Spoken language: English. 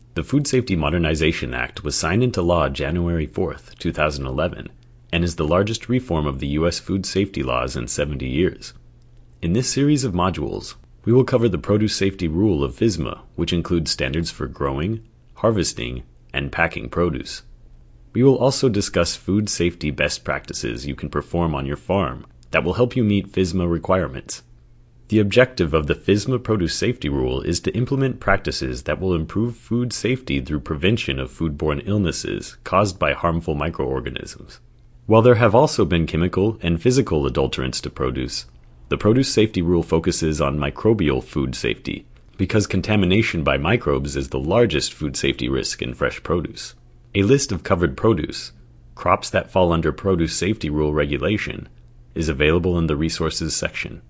The Food Safety Modernization Act was signed into law January 4, 2011, and is the largest reform of the U.S. food safety laws in 70 years. In this series of modules, we will cover the Produce Safety Rule of FSMA, which includes standards for growing, harvesting, and packing produce. We will also discuss food safety best practices you can perform on your farm that will help you meet FSMA requirements. The objective of the FSMA Produce Safety Rule is to implement practices that will improve food safety through prevention of foodborne illnesses caused by harmful microorganisms. While there have also been chemical and physical adulterants to produce, the Produce Safety Rule focuses on microbial food safety because contamination by microbes is the largest food safety risk in fresh produce. A list of covered produce, crops that fall under Produce Safety Rule regulation, is available in the Resources section.